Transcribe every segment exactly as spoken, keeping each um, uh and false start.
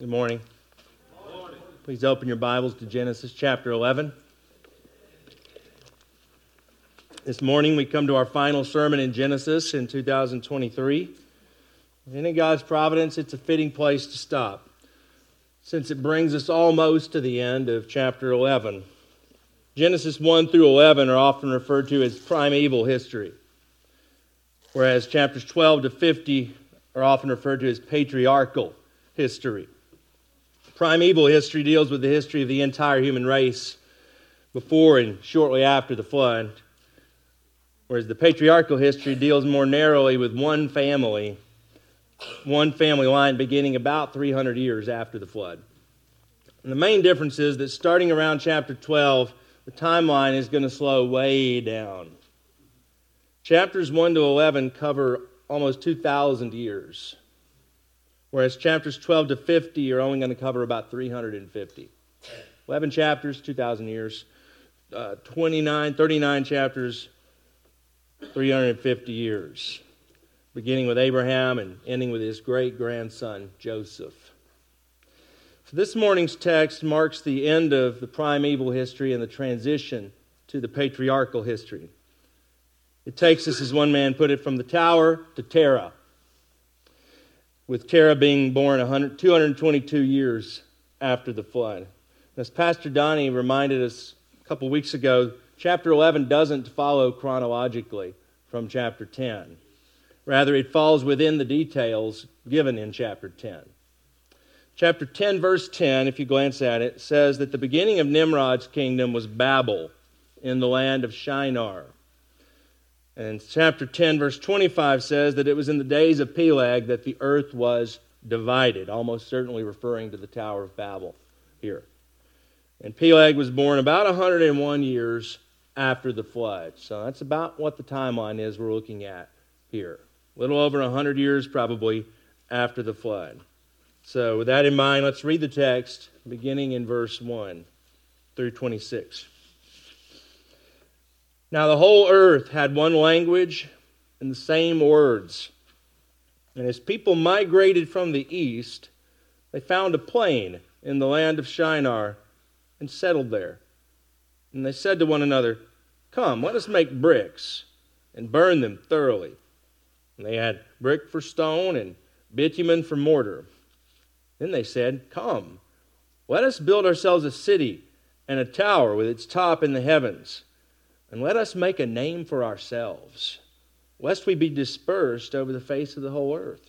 Good morning. Good morning. Please open your Bibles to Genesis chapter eleven. This morning we come to our final sermon in Genesis in two thousand twenty-three. And in God's providence, it's a fitting place to stop, since it brings us almost to the end of chapter eleven. Genesis one through eleven are often referred to as primeval history, whereas chapters twelve to fifty are often referred to as patriarchal history. Primeval history deals with the history of the entire human race before and shortly after the flood, whereas the patriarchal history deals more narrowly with one family, one family line beginning about three hundred years after the flood. And the main difference is that starting around chapter twelve, the timeline is going to slow way down. Chapters one to eleven cover almost two thousand years, whereas chapters twelve to fifty are only going to cover about three hundred fifty. eleven chapters, two thousand years. Uh, twenty-nine, thirty-nine chapters, three hundred fifty years, beginning with Abraham and ending with his great-grandson, Joseph. So this morning's text marks the end of the primeval history and the transition to the patriarchal history. It takes us, as one man put it, from the tower to Terah, with Terah being born two hundred twenty-two years after the flood. As Pastor Donnie reminded us a couple weeks ago, chapter eleven doesn't follow chronologically from chapter ten. Rather, it falls within the details given in chapter ten. Chapter ten, verse ten, if you glance at it, says that the beginning of Nimrod's kingdom was Babel in the land of Shinar. And chapter ten, verse twenty-five says that it was in the days of Peleg that the earth was divided, almost certainly referring to the Tower of Babel here. And Peleg was born about one hundred one years after the flood. So that's about what the timeline is we're looking at here. A little over one hundred years probably after the flood. So with that in mind, let's read the text beginning in verse one through twenty-six. Now the whole earth had one language and the same words. And as people migrated from the east, they found a plain in the land of Shinar and settled there. And they said to one another, "Come, let us make bricks and burn them thoroughly." And they had brick for stone and bitumen for mortar. Then they said, "Come, let us build ourselves a city and a tower with its top in the heavens. And let us make a name for ourselves, lest we be dispersed over the face of the whole earth."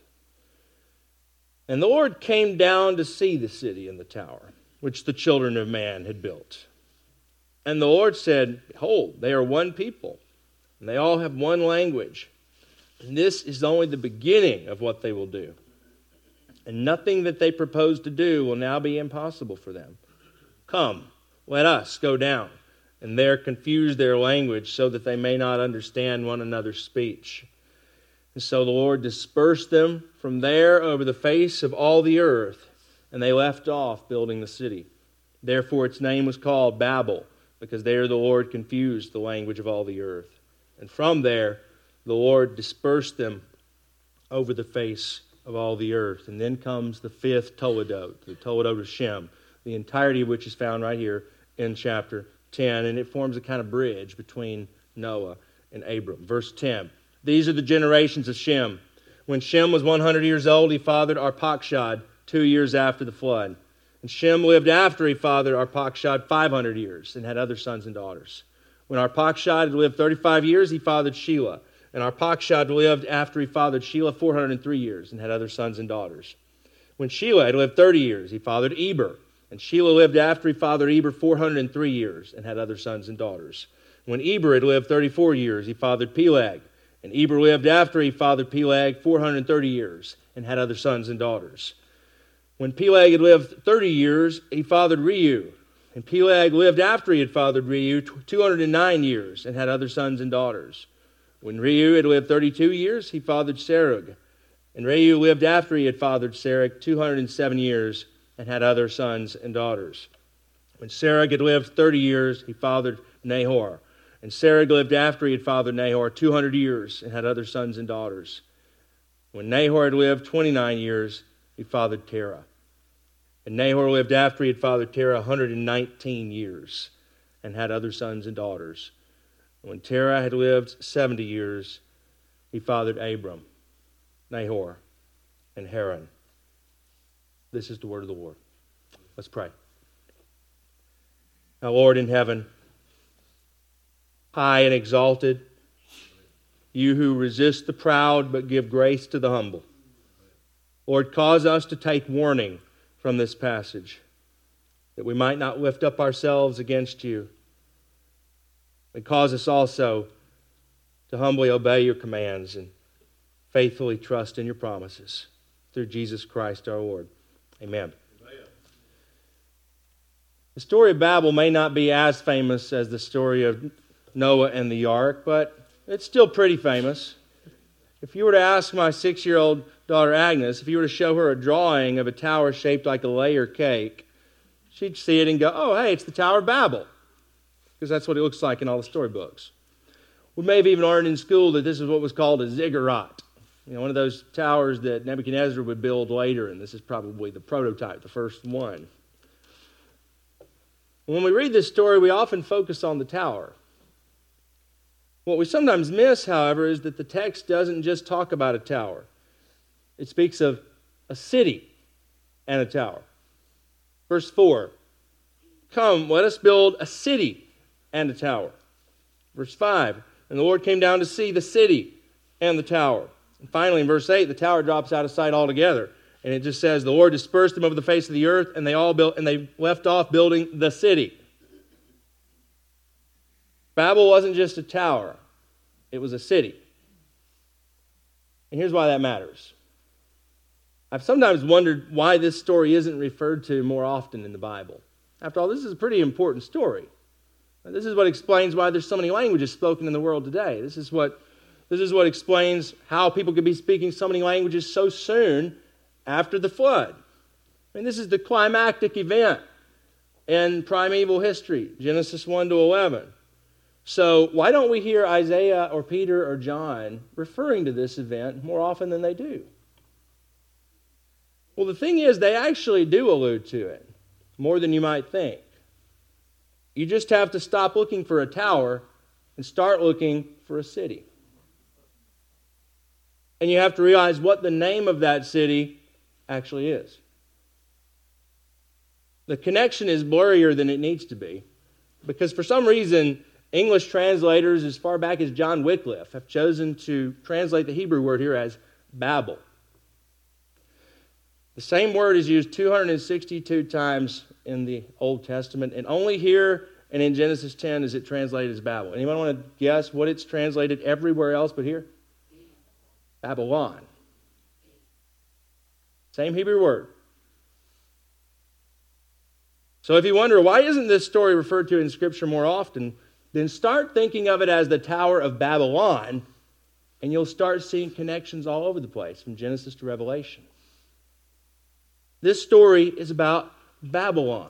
And the Lord came down to see the city and the tower, which the children of man had built. And the Lord said, "Behold, they are one people, and they all have one language. And this is only the beginning of what they will do. And nothing that they propose to do will now be impossible for them. Come, let us go down and there confuse their language so that they may not understand one another's speech." And so the Lord dispersed them from there over the face of all the earth, and they left off building the city. Therefore its name was called Babel, because there the Lord confused the language of all the earth. And from there the Lord dispersed them over the face of all the earth. And then comes the fifth Toledot, the Toledot of Shem, the entirety of which is found right here in chapter ten, and it forms a kind of bridge between Noah and Abram. Verse ten, "These are the generations of Shem. When Shem was one hundred years old, he fathered Arpachshad two years after the flood. And Shem lived after he fathered Arpachshad five hundred years and had other sons and daughters. When Arpachshad had lived thirty-five years, he fathered Shelah. And Arpachshad lived after he fathered Shelah four hundred three years and had other sons and daughters. When Shelah had lived thirty years, he fathered Eber. And Shelah lived after he fathered Eber four hundred three years and had other sons and daughters. When Eber had lived thirty-four years, he fathered Peleg. And Eber lived after he fathered Peleg four hundred thirty years and had other sons and daughters. When Peleg had lived thirty years, he fathered Reu. And Peleg lived after he had fathered Reu two hundred nine years and had other sons and daughters. When Reu had lived thirty-two years, he fathered Serug. And Reu lived after he had fathered Serug two hundred seven years and had other sons and daughters. When Serug had lived thirty years, he fathered Nahor. And Serug lived after he had fathered Nahor two hundred years and had other sons and daughters. When Nahor had lived twenty-nine years, he fathered Terah. And Nahor lived after he had fathered Terah one hundred nineteen years and had other sons and daughters. And when Terah had lived seventy years, he fathered Abram, Nahor, and Haran. This is the word of the Lord. Let's pray. Now, Lord in heaven, high and exalted, you who resist the proud but give grace to the humble. Lord, cause us to take warning from this passage, that we might not lift up ourselves against you. And cause us also to humbly obey your commands and faithfully trust in your promises. Through Jesus Christ our Lord. Amen. Amen. The story of Babel may not be as famous as the story of Noah and the ark, but it's still pretty famous. If you were to ask my six-year-old daughter Agnes, if you were to show her a drawing of a tower shaped like a layer cake, she'd see it and go, oh, hey, it's the Tower of Babel. Because that's what it looks like in all the storybooks. We may have even learned in school that this is what was called a ziggurat. You know, one of those towers that Nebuchadnezzar would build later, and this is probably the prototype, the first one. When we read this story, we often focus on the tower. What we sometimes miss, however, is that the text doesn't just talk about a tower. It speaks of a city and a tower. Verse four, come, let us build a city and a tower. Verse five, and the Lord came down to see the city and the tower. And finally, in verse eight, the tower drops out of sight altogether. And it just says, the Lord dispersed them over the face of the earth, and they all built, and they left off building the city. Babel wasn't just a tower. It was a city. And here's why that matters. I've sometimes wondered why this story isn't referred to more often in the Bible. After all, this is a pretty important story. This is what explains why there's so many languages spoken in the world today. This is what, this is what explains how people could be speaking so many languages so soon after the flood. I mean, this is the climactic event in primeval history, Genesis one to eleven. So why don't we hear Isaiah or Peter or John referring to this event more often than they do? Well, the thing is, they actually do allude to it more than you might think. You just have to stop looking for a tower and start looking for a city. And you have to realize what the name of that city actually is. The connection is blurrier than it needs to be, because for some reason, English translators as far back as John Wycliffe have chosen to translate the Hebrew word here as Babel. The same word is used two hundred sixty-two times in the Old Testament, and only here and in Genesis ten is it translated as Babel. Anyone want to guess what it's translated everywhere else but here? Babylon. Same Hebrew word. So if you wonder, why isn't this story referred to in Scripture more often, then start thinking of it as the Tower of Babylon, and you'll start seeing connections all over the place, from Genesis to Revelation. This story is about Babylon.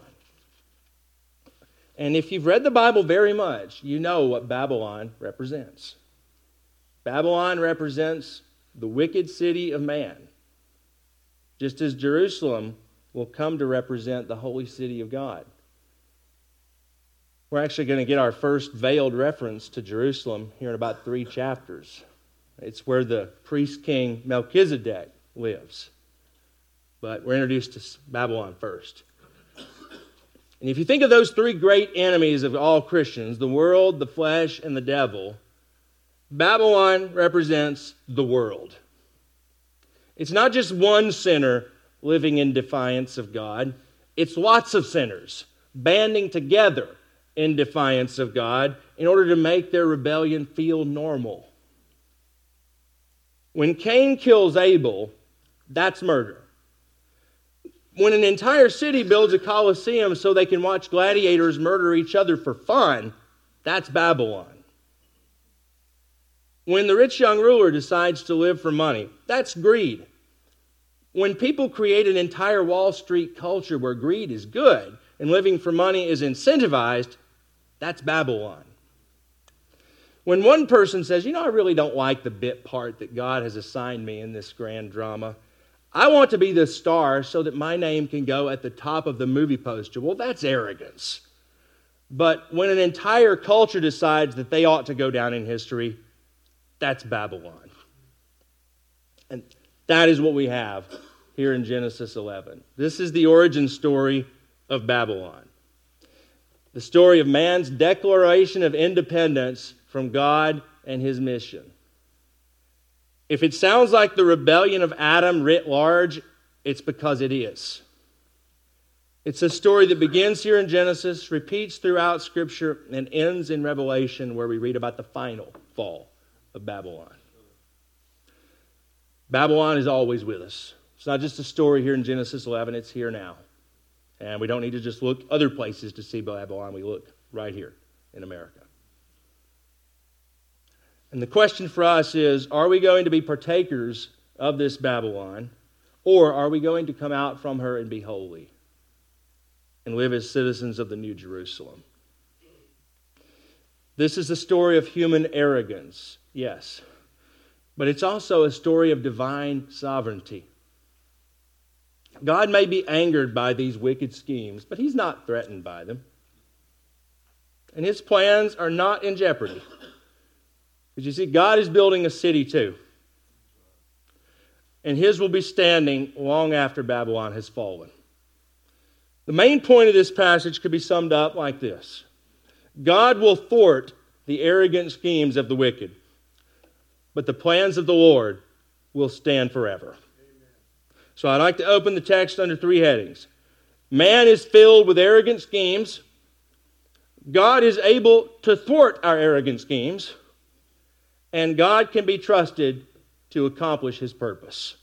And if you've read the Bible very much, you know what Babylon represents. Babylon represents the wicked city of man, just as Jerusalem will come to represent the holy city of God. We're actually going to get our first veiled reference to Jerusalem here in about three chapters. It's where the priest-king Melchizedek lives. But we're introduced to Babylon first. And if you think of those three great enemies of all Christians, the world, the flesh, and the devil, Babylon represents the world. It's not just one sinner living in defiance of God. It's lots of sinners banding together in defiance of God in order to make their rebellion feel normal. When Cain kills Abel, that's murder. When an entire city builds a coliseum so they can watch gladiators murder each other for fun, that's Babylon. When the rich young ruler decides to live for money, that's greed. When people create an entire Wall Street culture where greed is good and living for money is incentivized, that's Babylon. When one person says, you know, I really don't like the bit part that God has assigned me in this grand drama, I want to be the star so that my name can go at the top of the movie poster. Well, that's arrogance. But when an entire culture decides that they ought to go down in history, that's Babylon. And that is what we have here in Genesis eleven. This is the origin story of Babylon. The story of man's declaration of independence from God and his mission. If it sounds like the rebellion of Adam writ large, it's because it is. It's a story that begins here in Genesis, repeats throughout Scripture, and ends in Revelation, where we read about the final fall of Babylon. Babylon is always with us. It's not just a story here in Genesis eleven, it's here now. And we don't need to just look other places to see Babylon. We look right here in America. And the question for us is, are we going to be partakers of this Babylon, or are we going to come out from her and be holy and live as citizens of the New Jerusalem? This is a story of human arrogance, yes, but it's also a story of divine sovereignty. God may be angered by these wicked schemes, but he's not threatened by them. And his plans are not in jeopardy. Because you see, God is building a city too. And his will be standing long after Babylon has fallen. The main point of this passage could be summed up like this. God will thwart the arrogant schemes of the wicked, but the plans of the Lord will stand forever. Amen. So I'd like to open the text under three headings. Man is filled with arrogant schemes. God is able to thwart our arrogant schemes. And God can be trusted to accomplish his purpose.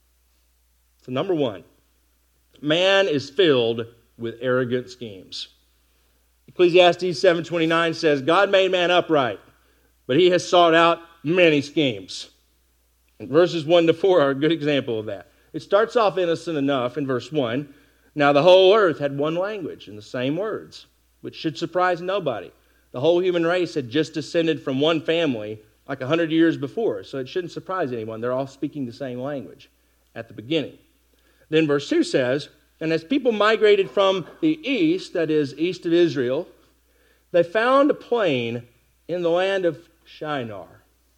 So number one, man is filled with arrogant schemes. Ecclesiastes seven twenty-nine says, God made man upright, but he has sought out many schemes. And verses one to four are a good example of that. It starts off innocent enough in verse one. Now the whole earth had one language and the same words, which should surprise nobody. The whole human race had just descended from one family like a hundred years before, so it shouldn't surprise anyone. They're all speaking the same language at the beginning. Then verse two says, and as people migrated from the east, that is, east of Israel, they found a plain in the land of Shinar.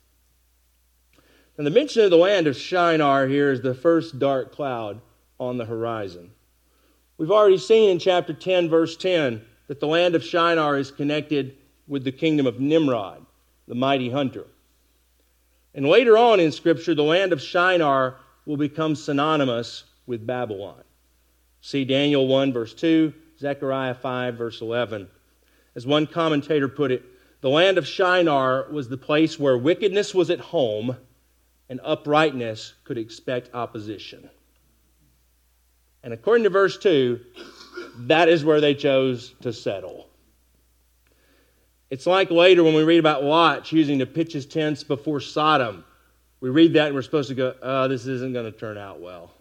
And the mention of the land of Shinar here is the first dark cloud on the horizon. We've already seen in chapter ten, verse ten, that the land of Shinar is connected with the kingdom of Nimrod, the mighty hunter. And later on in Scripture, the land of Shinar will become synonymous with Babylon. See Daniel one, verse two, Zechariah five, verse eleven. As one commentator put it, the land of Shinar was the place where wickedness was at home and uprightness could expect opposition. And according to verse two, that is where they chose to settle. It's like later when we read about Lot choosing to pitch his tents before Sodom. We read that and we're supposed to go, oh, this isn't going to turn out well.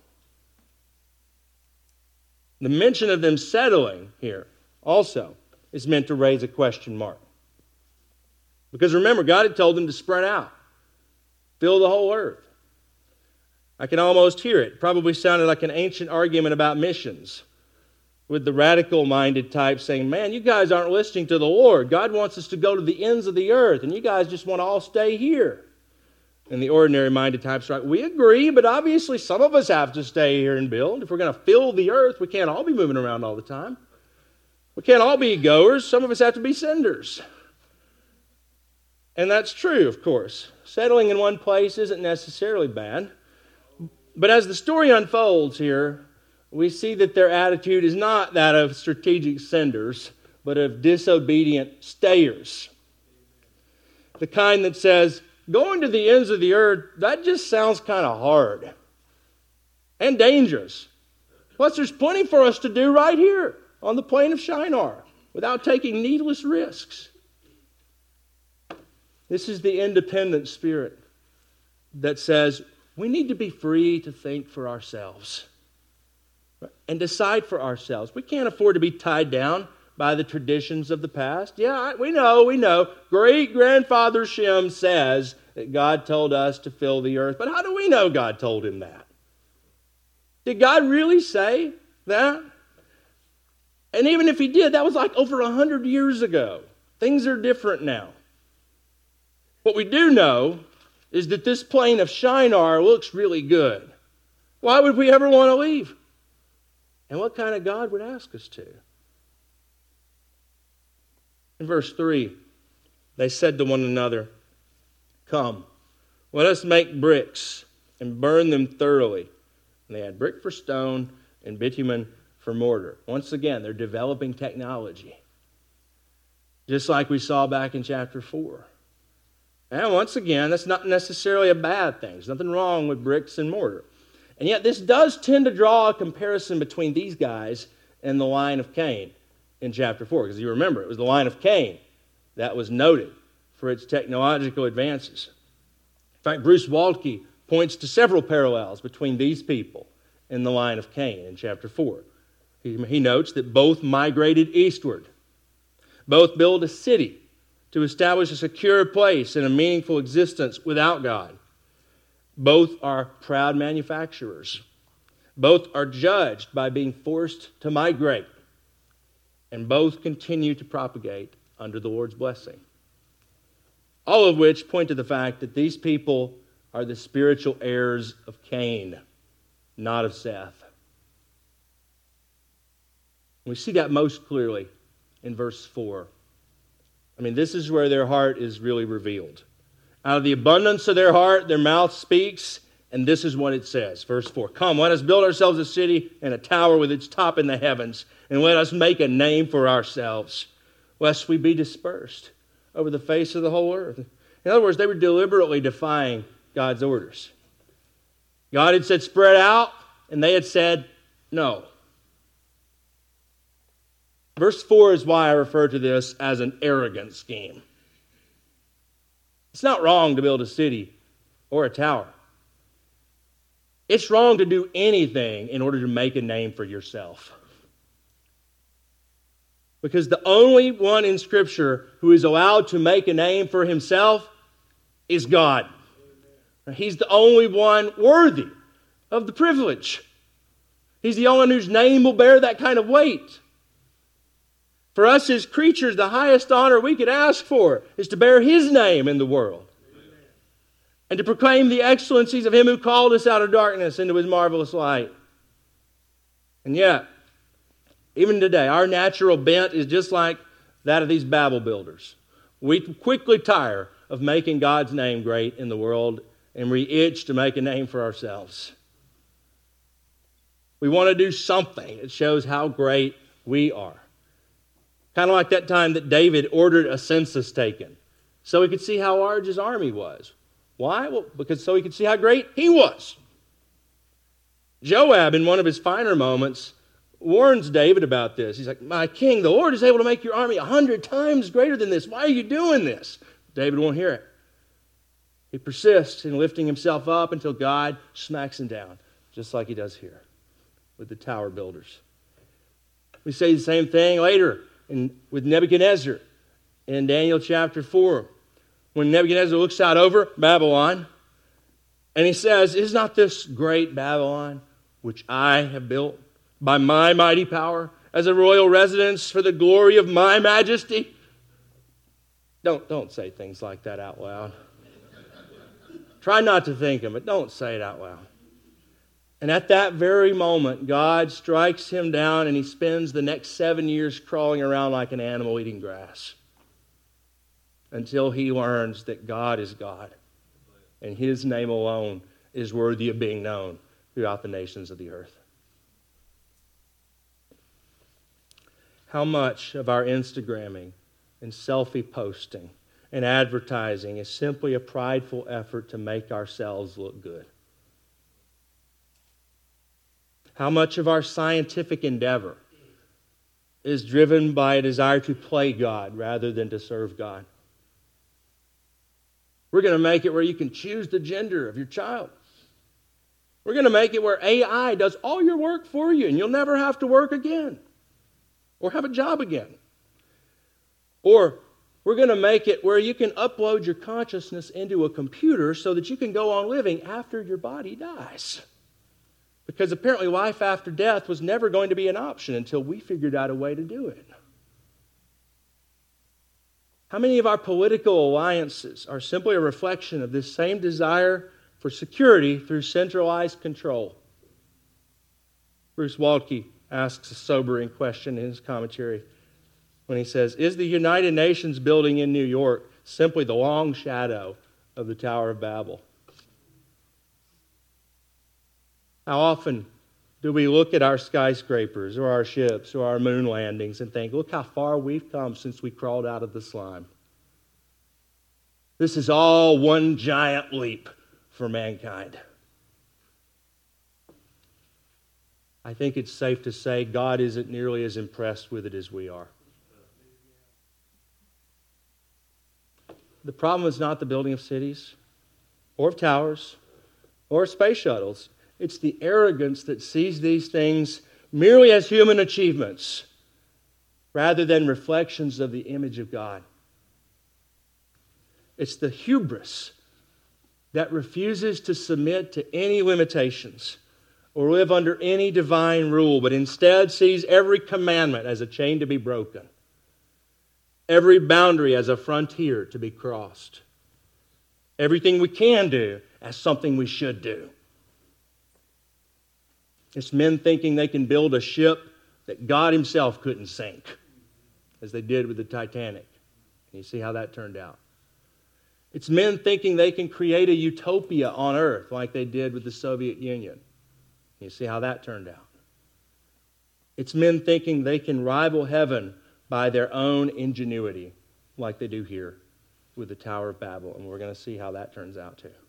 The mention of them settling here also is meant to raise a question mark. Because remember, God had told them to spread out, fill the whole earth. I can almost hear it. Probably sounded like an ancient argument about missions, with the radical-minded type saying, man, you guys aren't listening to the Lord. God wants us to go to the ends of the earth, and you guys just want to all stay here. And the ordinary-minded types are like, we agree, but obviously some of us have to stay here and build. If we're going to fill the earth, we can't all be moving around all the time. We can't all be goers. Some of us have to be senders. And that's true, of course. Settling in one place isn't necessarily bad. But as the story unfolds here, we see that their attitude is not that of strategic senders, but of disobedient stayers. The kind that says, going to the ends of the earth, that just sounds kind of hard and dangerous. Plus, there's plenty for us to do right here on the plain of Shinar without taking needless risks. This is the independent spirit that says we need to be free to think for ourselves and decide for ourselves. We can't afford to be tied down by the traditions of the past. Yeah, we know, we know. Great-grandfather Shem says that God told us to fill the earth. But how do we know God told him that? Did God really say that? And even if he did, that was like over a hundred years ago. Things are different now. What we do know is that this plain of Shinar looks really good. Why would we ever want to leave? And what kind of God would ask us to? In verse three, they said to one another, "Come, let us make bricks and burn them thoroughly." And they had brick for stone and bitumen for mortar. Once again, they're developing technology. Just like we saw back in chapter four. And once again, that's not necessarily a bad thing. There's nothing wrong with bricks and mortar. And yet this does tend to draw a comparison between these guys and the line of Cain in chapter four. Because you remember, it was the line of Cain that was noted for its technological advances. In fact, Bruce Waltke points to several parallels between these people and the line of Cain in chapter four. He, he notes that both migrated eastward. Both build a city to establish a secure place and a meaningful existence without God. Both are proud manufacturers. Both are judged by being forced to migrate. And both continue to propagate under the Lord's blessing. All of which point to the fact that these people are the spiritual heirs of Cain, not of Seth. We see that most clearly in verse four. I mean, this is where their heart is really revealed. Out of the abundance of their heart, their mouth speaks, and this is what it says. Verse four, "Come, let us build ourselves a city and a tower with its top in the heavens, and let us make a name for ourselves, lest we be dispersed over the face of the whole earth." In other words, they were deliberately defying God's orders. God had said, "Spread out," and they had said, "No." Verse four is why I refer to this as an arrogant scheme. It's not wrong to build a city or a tower. It's wrong to do anything in order to make a name for yourself. Because the only one in Scripture who is allowed to make a name for himself is God. He's the only one worthy of the privilege. He's the only one whose name will bear that kind of weight. For us as creatures, the highest honor we could ask for is to bear His name in the world. And to proclaim the excellencies of Him who called us out of darkness into His marvelous light. And yet, even today, our natural bent is just like that of these Babel builders. We quickly tire of making God's name great in the world, and we itch to make a name for ourselves. We want to do something that shows how great we are. Kind of like that time that David ordered a census taken so he could see how large his army was. Why? Well, because so he could see how great he was. Joab, in one of his finer moments, warns David about this. He's like, "My king, the Lord is able to make your army a hundred times greater than this. Why are you doing this?" David won't hear it. He persists in lifting himself up until God smacks him down, just like He does here with the tower builders. We say the same thing later in, with Nebuchadnezzar in Daniel chapter four. When Nebuchadnezzar looks out over Babylon, and he says, "Is not this great Babylon, which I have built by my mighty power, as a royal residence for the glory of my majesty?" Don't, don't say things like that out loud. Try not to think them, but don't say it out loud. And at that very moment, God strikes him down, and he spends the next seven years crawling around like an animal eating grass until he learns that God is God, and His name alone is worthy of being known throughout the nations of the earth. How much of our Instagramming and selfie posting and advertising is simply a prideful effort to make ourselves look good? How much of our scientific endeavor is driven by a desire to play God rather than to serve God? We're going to make it where you can choose the gender of your child. We're going to make it where A I does all your work for you and you'll never have to work again or have a job again. Or we're going to make it where you can upload your consciousness into a computer so that you can go on living after your body dies. Because apparently life after death was never going to be an option until we figured out a way to do it. How many of our political alliances are simply a reflection of this same desire for security through centralized control? Bruce Waltke asks a sobering question in his commentary when he says, is the United Nations building in New York simply the long shadow of the Tower of Babel? How often do we look at our skyscrapers or our ships or our moon landings and think, look how far we've come since we crawled out of the slime. This is all one giant leap for mankind. I think it's safe to say God isn't nearly as impressed with it as we are. The problem is not the building of cities or of towers or space shuttles. It's the arrogance that sees these things merely as human achievements rather than reflections of the image of God. It's the hubris that refuses to submit to any limitations or live under any divine rule, but instead sees every commandment as a chain to be broken, every boundary as a frontier to be crossed, everything we can do as something we should do. It's men thinking they can build a ship that God himself couldn't sink, as they did with the Titanic. And you see how that turned out. It's men thinking they can create a utopia on earth like they did with the Soviet Union. You see how that turned out. It's men thinking they can rival heaven by their own ingenuity like they do here with the Tower of Babel. And we're going to see how that turns out too.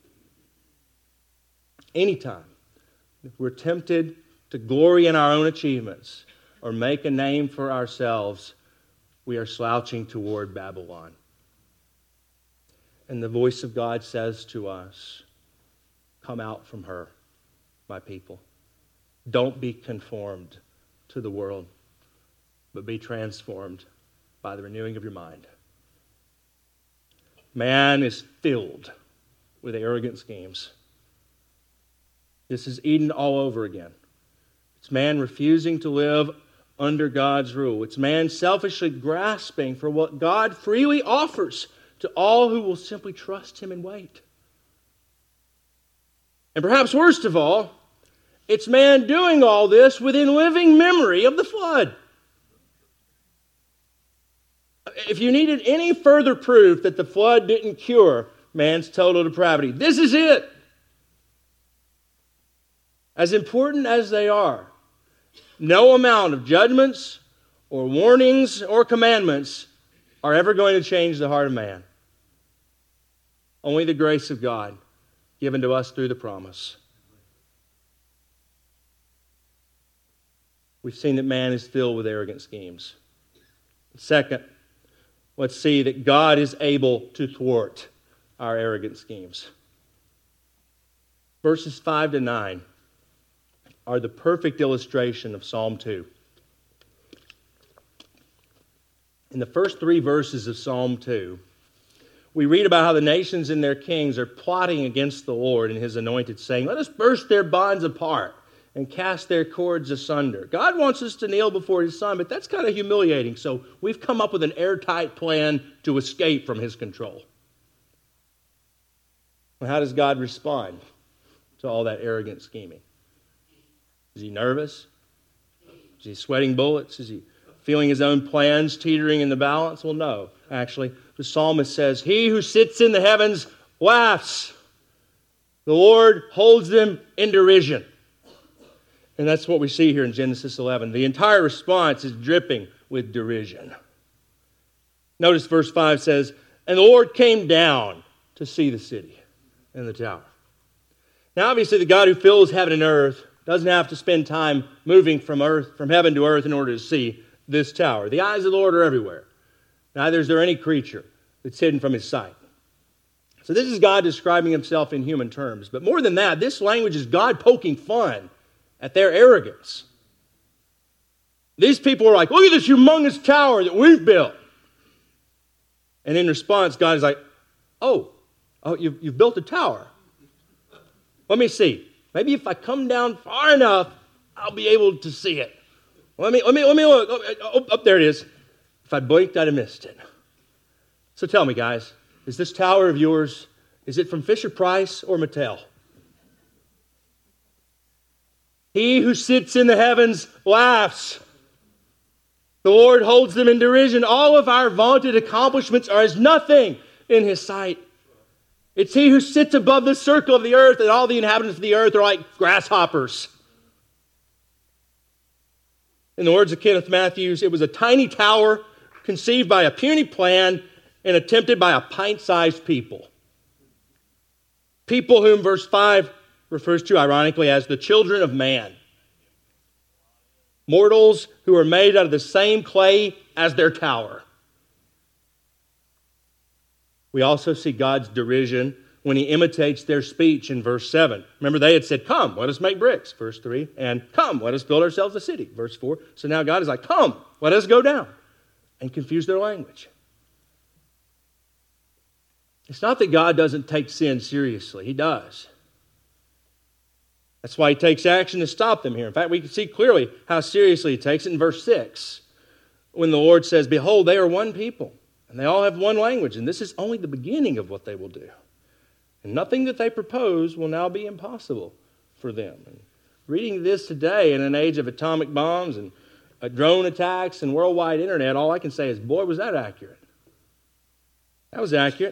Anytime if we're tempted to glory in our own achievements or make a name for ourselves, we are slouching toward Babylon. And the voice of God says to us, come out from her, my people. Don't be conformed to the world, but be transformed by the renewing of your mind. Man is filled with arrogant schemes. This is Eden all over again. It's man refusing to live under God's rule. It's man selfishly grasping for what God freely offers to all who will simply trust him and wait. And perhaps worst of all, it's man doing all this within living memory of the flood. If you needed any further proof that the flood didn't cure man's total depravity, this is it. As important as they are, no amount of judgments or warnings or commandments are ever going to change the heart of man. Only the grace of God given to us through the promise. We've seen that man is filled with arrogant schemes. Second, let's see that God is able to thwart our arrogant schemes. Verses five to nine are the perfect illustration of Psalm two. In the first three verses of Psalm two, we read about how the nations and their kings are plotting against the Lord and his anointed, saying, let us burst their bonds apart and cast their cords asunder. God wants us to kneel before his Son, but that's kind of humiliating, so we've come up with an airtight plan to escape from his control. Well, how does God respond to all that arrogant scheming? Is he nervous? Is he sweating bullets? Is he feeling his own plans teetering in the balance? Well, no, actually. The psalmist says, he who sits in the heavens laughs. The Lord holds them in derision. And that's what we see here in Genesis eleven. The entire response is dripping with derision. Notice verse five says, and the Lord came down to see the city and the tower. Now, obviously, the God who fills heaven and earth doesn't have to spend time moving from earth, from heaven to earth in order to see this tower. The eyes of the Lord are everywhere. Neither is there any creature that's hidden from his sight. So this is God describing himself in human terms. But more than that, this language is God poking fun at their arrogance. These people are like, look at this humongous tower that we've built. And in response, God is like, oh, oh you've, you've built a tower. Let me see. Maybe if I come down far enough, I'll be able to see it. Let me, let me, let me look. Oh, oh, oh, there it is. If I blinked, I'd have missed it. So tell me, guys, is this tower of yours, is it from Fisher-Price or Mattel? He who sits in the heavens laughs. The Lord holds them in derision. All of our vaunted accomplishments are as nothing in His sight. It's He who sits above the circle of the earth, and all the inhabitants of the earth are like grasshoppers. In the words of Kenneth Matthews, it was a tiny tower conceived by a puny plan and attempted by a pint-sized people. People whom verse five refers to, ironically, as the children of man. Mortals who are made out of the same clay as their tower. We also see God's derision when He imitates their speech in verse seven. Remember, they had said, come, let us make bricks, verse three, and come, let us build ourselves a city, verse four. So now God is like, come, let us go down, and confuse their language. It's not that God doesn't take sin seriously. He does. That's why He takes action to stop them here. In fact, we can see clearly how seriously He takes it in verse six, when the Lord says, behold, they are one people, and they all have one language, and this is only the beginning of what they will do. And nothing that they propose will now be impossible for them. And reading this today in an age of atomic bombs and uh, drone attacks and worldwide internet, all I can say is, boy, was that accurate. That was accurate.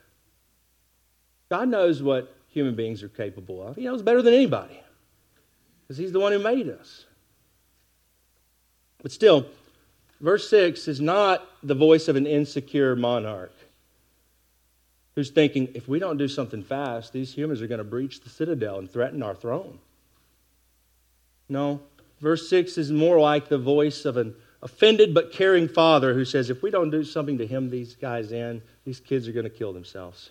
God knows what human beings are capable of. He knows better than anybody, because He's the one who made us. But still, verse six is not the voice of an insecure monarch who's thinking, if we don't do something fast, these humans are going to breach the citadel and threaten our throne. No, verse six is more like the voice of an offended but caring father who says, if we don't do something to hem these guys in, these kids are going to kill themselves.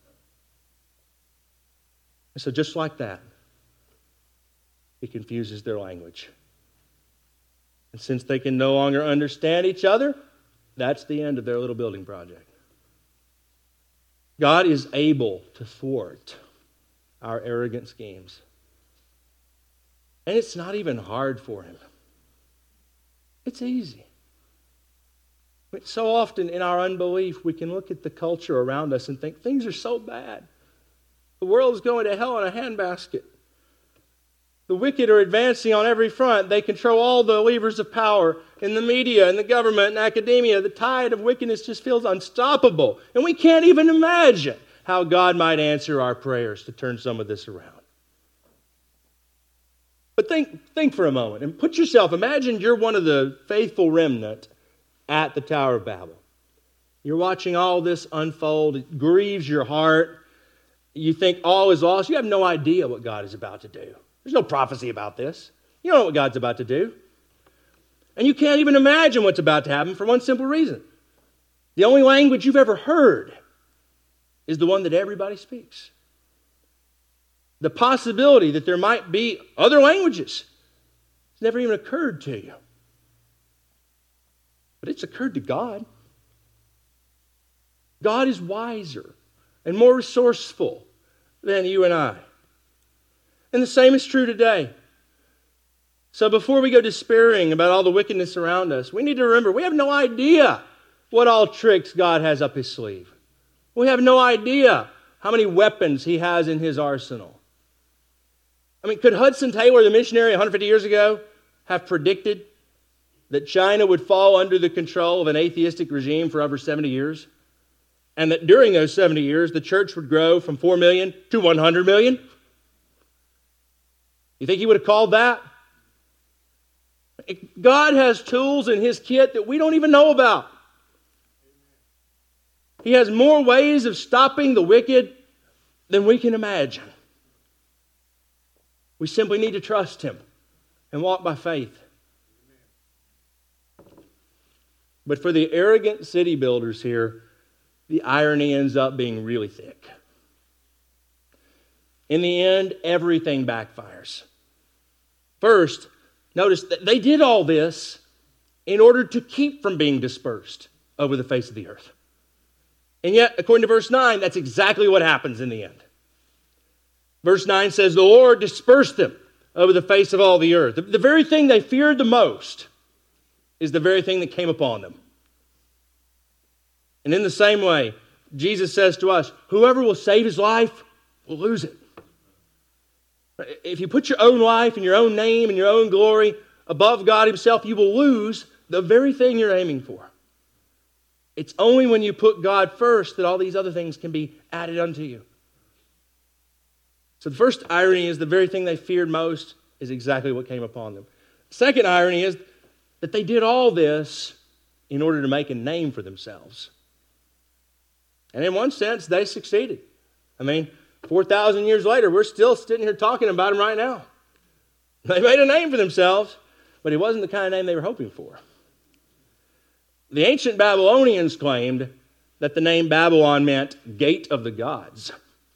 And so just like that, He confuses their language. And since they can no longer understand each other, that's the end of their little building project. God is able to thwart our arrogant schemes. And it's not even hard for Him. It's easy. So often in our unbelief, we can look at the culture around us and think things are so bad. The world is going to hell in a handbasket. The wicked are advancing on every front. They control all the levers of power in the media, in the government, in academia. The tide of wickedness just feels unstoppable. And we can't even imagine how God might answer our prayers to turn some of this around. But think, think for a moment and put yourself, imagine you're one of the faithful remnant at the Tower of Babel. You're watching all this unfold. It grieves your heart. You think all is lost. You have no idea what God is about to do. There's no prophecy about this. You don't know what God's about to do. And you can't even imagine what's about to happen for one simple reason. The only language you've ever heard is the one that everybody speaks. The possibility that there might be other languages has never even occurred to you. But it's occurred to God. God is wiser and more resourceful than you and I. And the same is true today. So before we go despairing about all the wickedness around us, we need to remember we have no idea what all tricks God has up His sleeve. We have no idea how many weapons He has in His arsenal. I mean, could Hudson Taylor, the missionary one hundred fifty years ago, have predicted that China would fall under the control of an atheistic regime for over seventy years? And that during those seventy years, the church would grow from four million to one hundred million? You think he would have called that? God has tools in His kit that we don't even know about. He has more ways of stopping the wicked than we can imagine. We simply need to trust Him and walk by faith. But for the arrogant city builders here, the irony ends up being really thick. In the end, everything backfires. First, notice that they did all this in order to keep from being dispersed over the face of the earth. And yet, according to verse nine, that's exactly what happens in the end. Verse nine says, the Lord dispersed them over the face of all the earth. The, the very thing they feared the most is the very thing that came upon them. And in the same way, Jesus says to us, whoever will save his life will lose it. If you put your own life and your own name and your own glory above God himself, you will lose the very thing you're aiming for. It's only when you put God first that all these other things can be added unto you. So the first irony is the very thing they feared most is exactly what came upon them. The second irony is that they did all this in order to make a name for themselves. And in one sense, they succeeded. I mean, four thousand years later, we're still sitting here talking about them right now. They made a name for themselves, but it wasn't the kind of name they were hoping for. The ancient Babylonians claimed that the name Babylon meant gate of the gods.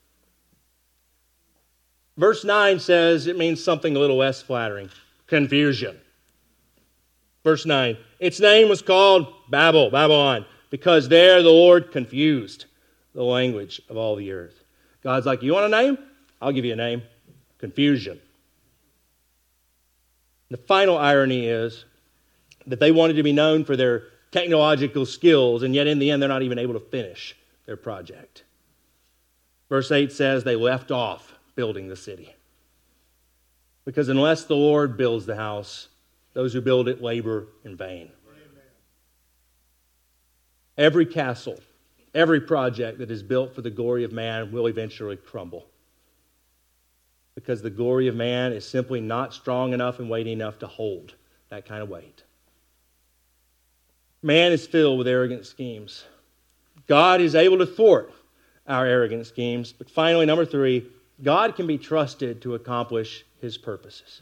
Verse nine says it means something a little less flattering, confusion. Verse nine, its name was called Babel, Babylon, because there the Lord confused the language of all the earth. God's like, you want a name? I'll give you a name. Confusion. The final irony is that they wanted to be known for their technological skills, and yet in the end they're not even able to finish their project. Verse eight says they left off building the city. Because unless the Lord builds the house, those who build it labor in vain. Amen. Every castle, every project that is built for the glory of man will eventually crumble. Because the glory of man is simply not strong enough and weighty enough to hold that kind of weight. Man is filled with arrogant schemes. God is able to thwart our arrogant schemes. But finally, number three, God can be trusted to accomplish his purposes.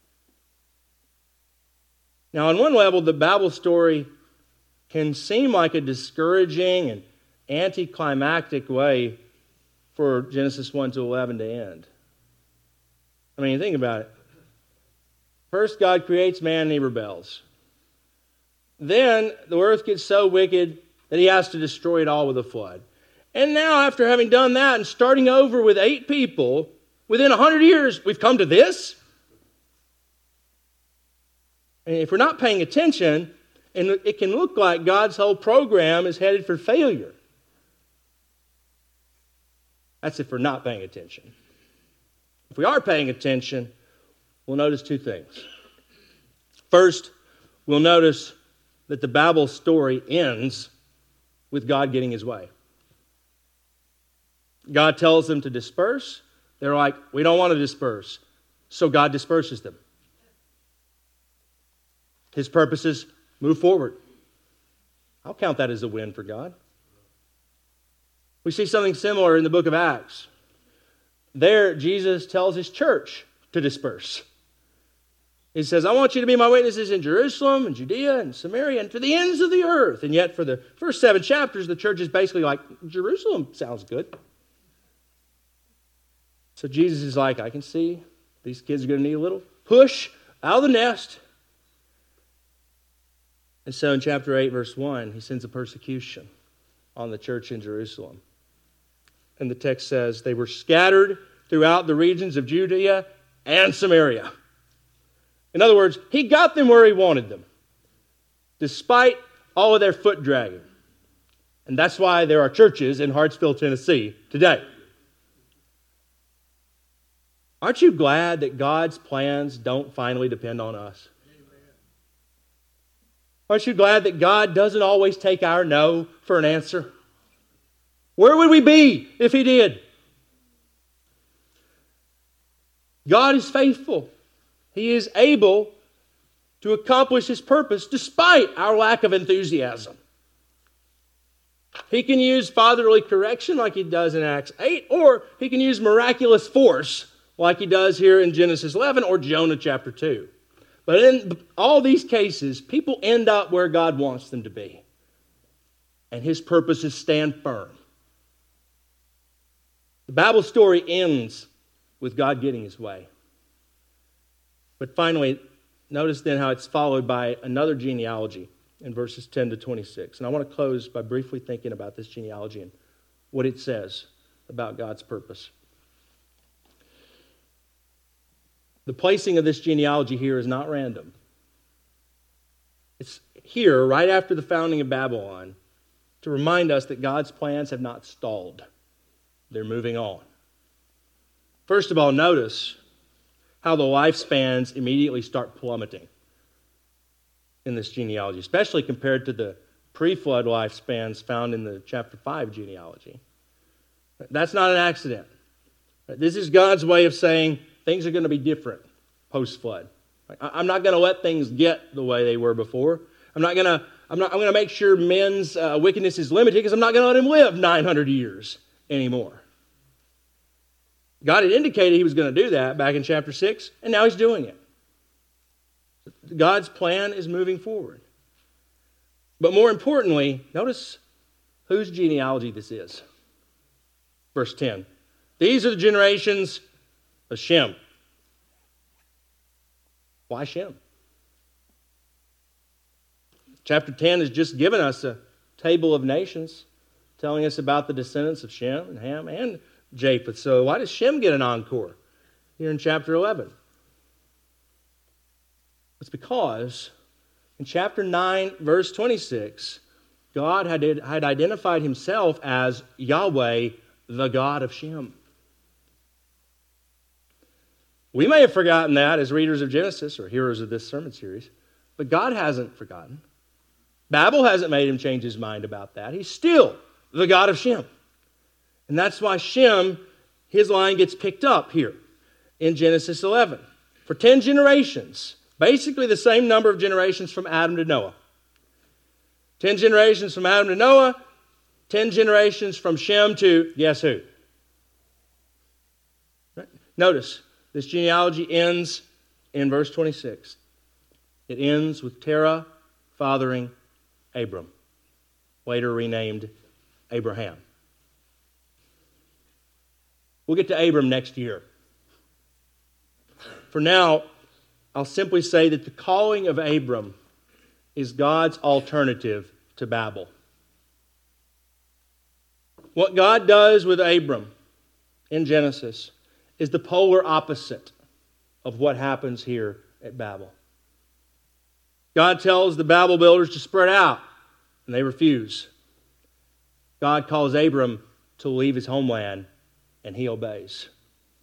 Now, on one level, the Babel story can seem like a discouraging and anticlimactic way for Genesis one to eleven to end. I mean, think about it. First, God creates man and he rebels. Then, the earth gets so wicked that he has to destroy it all with a flood. And now, after having done that and starting over with eight people, within a hundred years, we've come to this? And if we're not paying attention, and it can look like God's whole program is headed for failure. That's if we're not paying attention. If we are paying attention, we'll notice two things. First, we'll notice that the Babel story ends with God getting his way. God tells them to disperse. They're like, we don't want to disperse. So God disperses them. His purposes move forward. I'll count that as a win for God. We see something similar in the book of Acts. There, Jesus tells his church to disperse. He says, I want you to be my witnesses in Jerusalem and Judea and Samaria and to the ends of the earth. And yet for the first seven chapters, the church is basically like, Jerusalem sounds good. So Jesus is like, I can see these kids are going to need a little push out of the nest. And so in chapter eight, verse one, he sends a persecution on the church in Jerusalem. And the text says, they were scattered throughout the regions of Judea and Samaria. In other words, he got them where he wanted them, despite all of their foot dragging. And that's why there are churches in Hartsville, Tennessee today. Aren't you glad that God's plans don't finally depend on us? Amen. Aren't you glad that God doesn't always take our no for an answer? Where would we be if he did? God is faithful. He is able to accomplish his purpose despite our lack of enthusiasm. He can use fatherly correction like he does in Acts eight, or he can use miraculous force like he does here in Genesis eleven or Jonah chapter two. But in all these cases, people end up where God wants them to be. And his purposes stand firm. The Babel story ends with God getting his way. But finally, notice then how it's followed by another genealogy in verses ten to twenty-six. And I want to close by briefly thinking about this genealogy and what it says about God's purpose. The placing of this genealogy here is not random. It's here, right after the founding of Babylon, to remind us that God's plans have not stalled. They're moving on. First of all, notice how the lifespans immediately start plummeting in this genealogy, especially compared to the pre-flood lifespans found in the chapter five genealogy. That's not an accident. This is God's way of saying things are going to be different post-flood. I'm not going to let things get the way they were before. I'm not going to. I'm not. I'm going to make sure men's uh, wickedness is limited because I'm not going to let him live nine hundred years anymore. God had indicated He was going to do that back in chapter six, and now He's doing it. God's plan is moving forward. But more importantly, notice whose genealogy this is. Verse ten. These are the generations of Shem. Why Shem? Chapter ten has just given us a table of nations telling us about the descendants of Shem and Ham and Japheth. So why does Shem get an encore here in chapter eleven? It's because in chapter nine, verse twenty-six, God had, had identified Himself as Yahweh, the God of Shem. We may have forgotten that as readers of Genesis or hearers of this sermon series, but God hasn't forgotten. Babel hasn't made Him change His mind about that. He's still the God of Shem. And that's why Shem, his line gets picked up here in Genesis eleven. For ten generations, basically the same number of generations from Adam to Noah. Ten generations from Adam to Noah, ten generations from Shem to, guess who? Right? Notice, this genealogy ends in verse twenty-six. It ends with Terah fathering Abram, later renamed Abraham. We'll get to Abram next year. For now, I'll simply say that the calling of Abram is God's alternative to Babel. What God does with Abram in Genesis is the polar opposite of what happens here at Babel. God tells the Babel builders to spread out, and they refuse. God calls Abram to leave his homeland, and he obeys.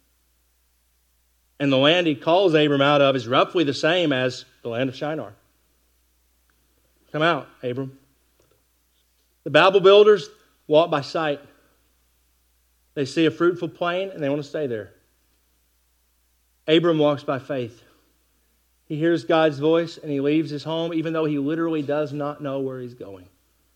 And the land He calls Abram out of is roughly the same as the land of Shinar. Come out, Abram. The Babel builders walk by sight. They see a fruitful plain, and they want to stay there. Abram walks by faith. He hears God's voice, and he leaves his home, even though he literally does not know where he's going.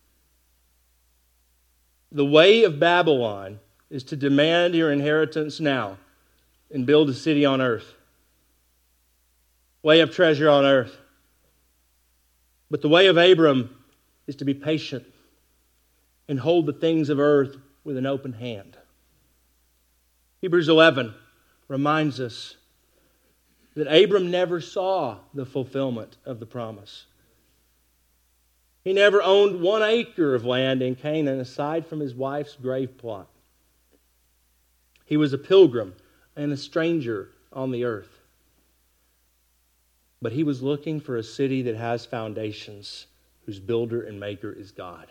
The way of Babylon is to demand your inheritance now and build a city on earth. Lay up treasure on earth. But the way of Abram is to be patient and hold the things of earth with an open hand. Hebrews eleven reminds us that Abram never saw the fulfillment of the promise. He never owned one acre of land in Canaan aside from his wife's grave plot. He was a pilgrim and a stranger on the earth. But he was looking for a city that has foundations, whose builder and maker is God.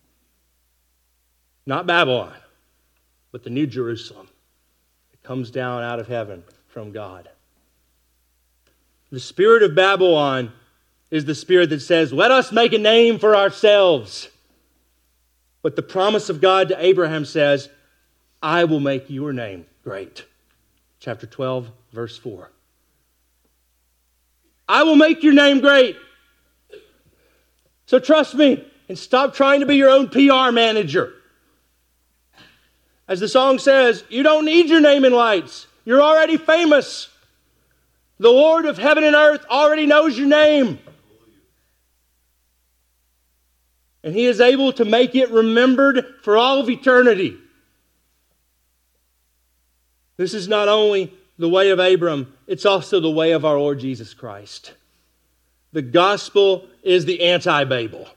Not Babylon, but the New Jerusalem that comes down out of heaven from God. The spirit of Babylon is the spirit that says, let us make a name for ourselves. But the promise of God to Abraham says, I will make your name great. Chapter twelve, verse four. I will make your name great. So trust me and stop trying to be your own P R manager. As the song says, you don't need your name in lights. You're already famous. The Lord of heaven and earth already knows your name. And He is able to make it remembered for all of eternity. This is not only the way of Abram, it's also the way of our Lord Jesus Christ. The gospel is the anti-Babel.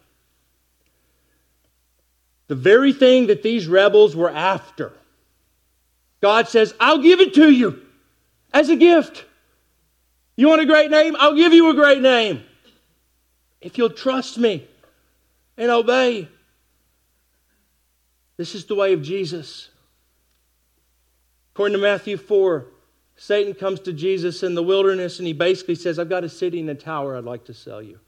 The very thing that these rebels were after. God says, I'll give it to you as a gift. You want a great name? I'll give you a great name. If you'll trust me and obey. This is the way of Jesus. According to Matthew four, Satan comes to Jesus in the wilderness and he basically says, I've got a city and a tower I'd like to sell you.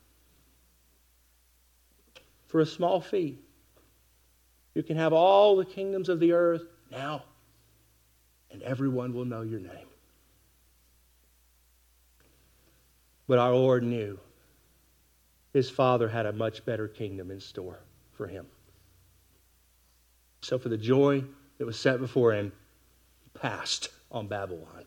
For a small fee. You can have all the kingdoms of the earth now, and everyone will know your name. But our Lord knew His Father had a much better kingdom in store for Him. So for the joy that was set before Him, He passed on Babylon.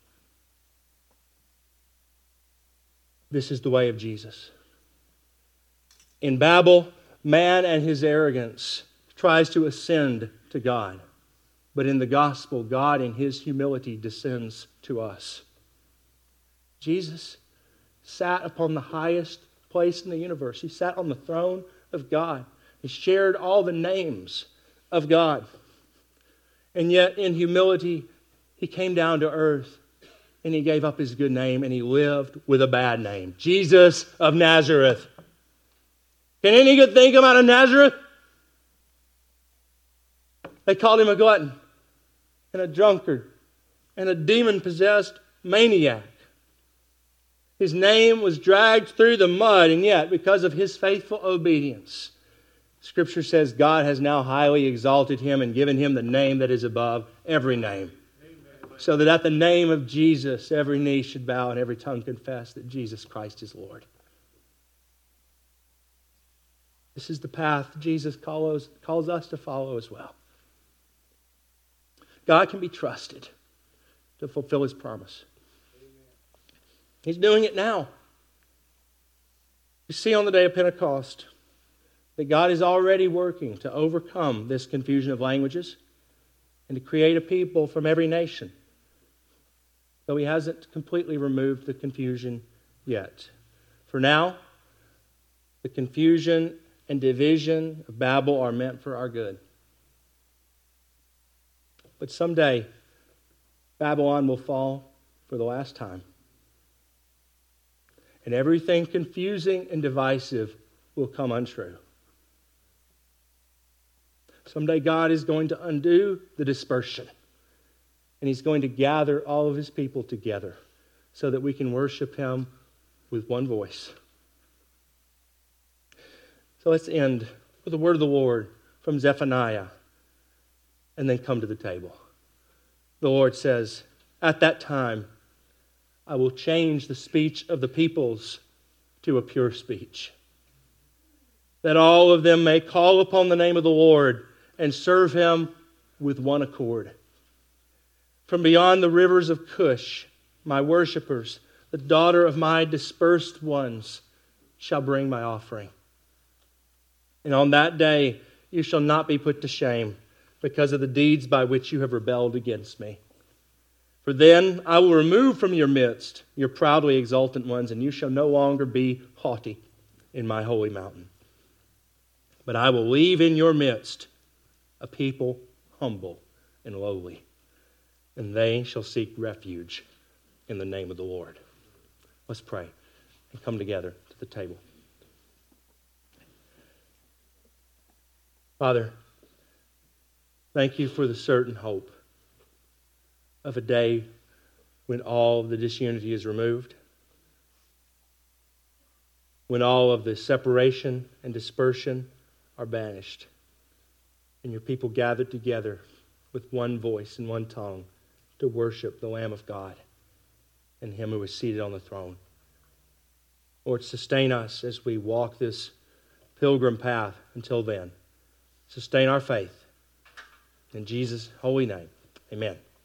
This is the way of Jesus. In Babel, man and his arrogance tries to ascend to God. But in the gospel, God in His humility descends to us. Jesus sat upon the highest place in the universe. He sat on the throne of God. He shared all the names of God. And yet in humility, He came down to earth and He gave up His good name and He lived with a bad name. Jesus of Nazareth. Can any good thing come out of Nazareth? They called Him a glutton and a drunkard and a demon-possessed maniac. His name was dragged through the mud, and yet, because of His faithful obedience, Scripture says God has now highly exalted Him and given Him the name that is above every name. Amen. So that at the name of Jesus, every knee should bow and every tongue confess that Jesus Christ is Lord. This is the path Jesus calls, calls us to follow as well. God can be trusted to fulfill His promise. He's doing it now. You see on the day of Pentecost that God is already working to overcome this confusion of languages and to create a people from every nation. Though He hasn't completely removed the confusion yet. For now, the confusion and division of Babel are meant for our good. But someday, Babylon will fall for the last time. And everything confusing and divisive will come untrue. Someday God is going to undo the dispersion. And He's going to gather all of His people together so that we can worship Him with one voice. So let's end with the word of the Lord from Zephaniah and then come to the table. The Lord says, at that time, I will change the speech of the peoples to a pure speech, that all of them may call upon the name of the Lord and serve Him with one accord. From beyond the rivers of Cush, my worshipers, the daughter of my dispersed ones, shall bring my offering. And on that day you shall not be put to shame because of the deeds by which you have rebelled against me. For then I will remove from your midst your proudly exultant ones, and you shall no longer be haughty in my holy mountain. But I will leave in your midst a people humble and lowly, and they shall seek refuge in the name of the Lord. Let's pray and come together to the table. Father, thank You for the certain hope of a day when all of the disunity is removed, when all of the separation and dispersion are banished, and Your people gathered together with one voice and one tongue to worship the Lamb of God and Him who is seated on the throne. Lord, sustain us as we walk this pilgrim path until then. Sustain our faith. In Jesus' holy name, amen.